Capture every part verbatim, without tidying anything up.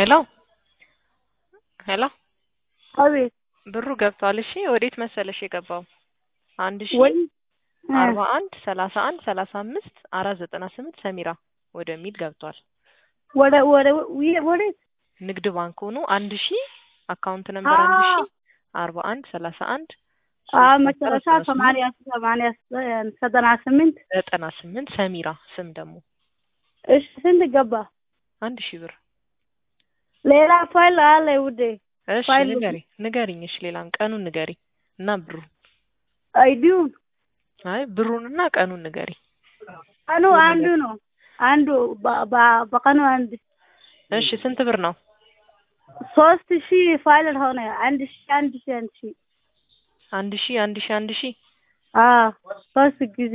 ሄሎ ሄሎ አቤት ብሩ ገብቷል። እሺ ወዴት መሰለሽ የገባው? አንድ ሺ ወይ አርባ አንድ ሰላሳ አንድ ሰላሳ አምስት አራት ዘጠና ስምንት ሰሚራ ወደሚል ገብቷል። ወደ ወደ ወደ ንግድ ባንክ ሆኖ አንድ ሺ አካውንት ነምበር አንድ ሺ አርባ አንድ ሰላሳ አንድ አ መጨረሻ ሰማንያ ሰማንያ ዘጠና ስምንት ዘጠና ስምንት ሰሚራ ስም ደግሞ እሺ ስንት ገባ? አንድ ሺህ ብር። ሌላ ፋይል አለ ውዴ። እሺ ንገሪ ንገሪኝ። እሺ ሌላም ቀኑን ንገሪ እና ብሩን። አይዲው አይ ብሩንና ቀኑን ንገሪ። ቀኑ አንዱ ነው። አንዱ በቀኑ አንድ። እሺ ስንት ብር ነው? ሶስት ሺህ ፋይል ሆነ። አንድ ሺህ አንድ ሺህ አንድ ሺህ አንድ ሺህ አንድ ሺህ አንድ ሺህ አዎ ሶስት ጊዜ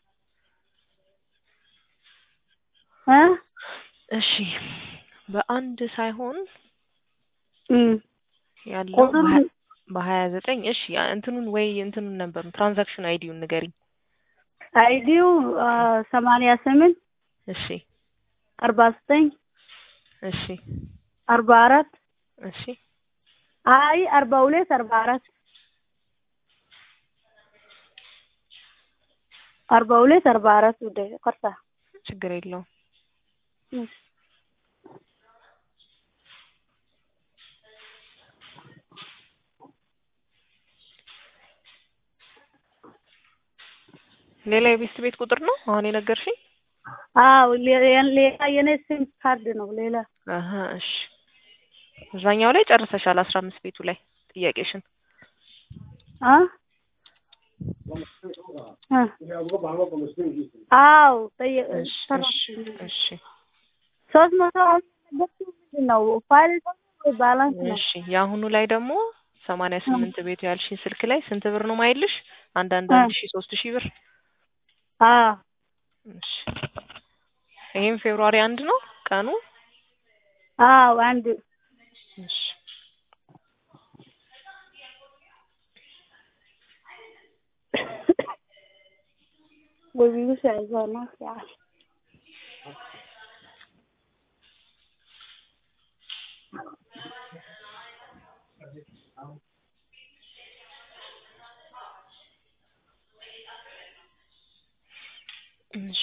እ እሺ በአንድ ሳይሆን እም ያለው በሀያ ዘጠኝ እሺ እንትኑን ወይ እንትኑን ነበር ትራንዛክሽን አይዲውን ንገሪኝ። አይዲው ሰማንያ ስምንት እሺ አርባ ዘጠኝ እሺ አርባ አራት እሺ አይ አርባ ሁለት አርባ አራት አርባ ሁለት አርባ አራት ወደ ቀርታ ችግር የለውም። ሌላ የቤት ቤት ቁጥር ነው አሁን የነገርሽኝ? አዎ ሌላ የኔ ሲም ካርድ ነው ሌላ። አሃ እሺ እዛኛው ላይ ጨርሰሻል አስራ አምስት ቤቱ ላይ ጥያቄሽን? አ አዎ እሺ እሺ ሶስት መቶ ነው ፋይል ባላንስ ነው። እሺ የአሁኑ ላይ ደግሞ ሰማንያ ስምንት ቤቱ ያልሽኝ ስልክ ላይ ስንት ብር ነው ማይልሽ? አንድ አንድ አንድ ሺህ ሶስት ሺህ ብር። አዎ እሺ ይሄም ፌብሩዋሪ አንድ ነው ቀኑ? አዎ አንድ። እሺ ወይ ቢሉሽ አይዟና ያ እሺ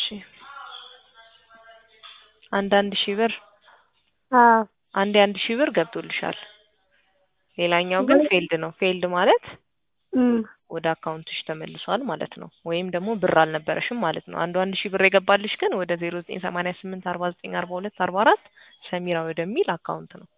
አንድ አንድ ሺህ ብር አዎ አንድ አንድ ሺህ ብር ገብቶልሻል። ሌላኛው ግን ፌልድ ነው። ፌልድ ማለት እም ወደ አካውንትሽ ተመልሷል ማለት ነው። ወይም ደግሞ ብር አልነበረሽም ማለት ነው። አንዱ አንድ ሺህ ብር የገባልሽ ግን ወደ ዜሮ ዘጠኝ ሰማንያ ስምንት አርባ ዘጠኝ አርባ ሁለት አርባ አራት ሰሚራ ወደሚል አካውንት ነው።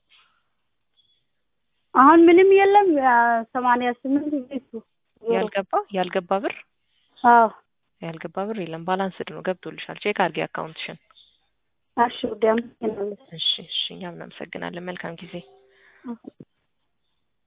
አሁን ምንም የለም። ሰማንያ ስምንት ቤቱ ያልገባ ያልገባ ብር አዎ ያልገባ ብር የለም። ባላንስድ ነው ገብቶልሻል። ቼክ አድርጊ አካውንትሽን። እሺ ደም እሺ እሺ እኛም እናመሰግናለን። መልካም ጊዜ።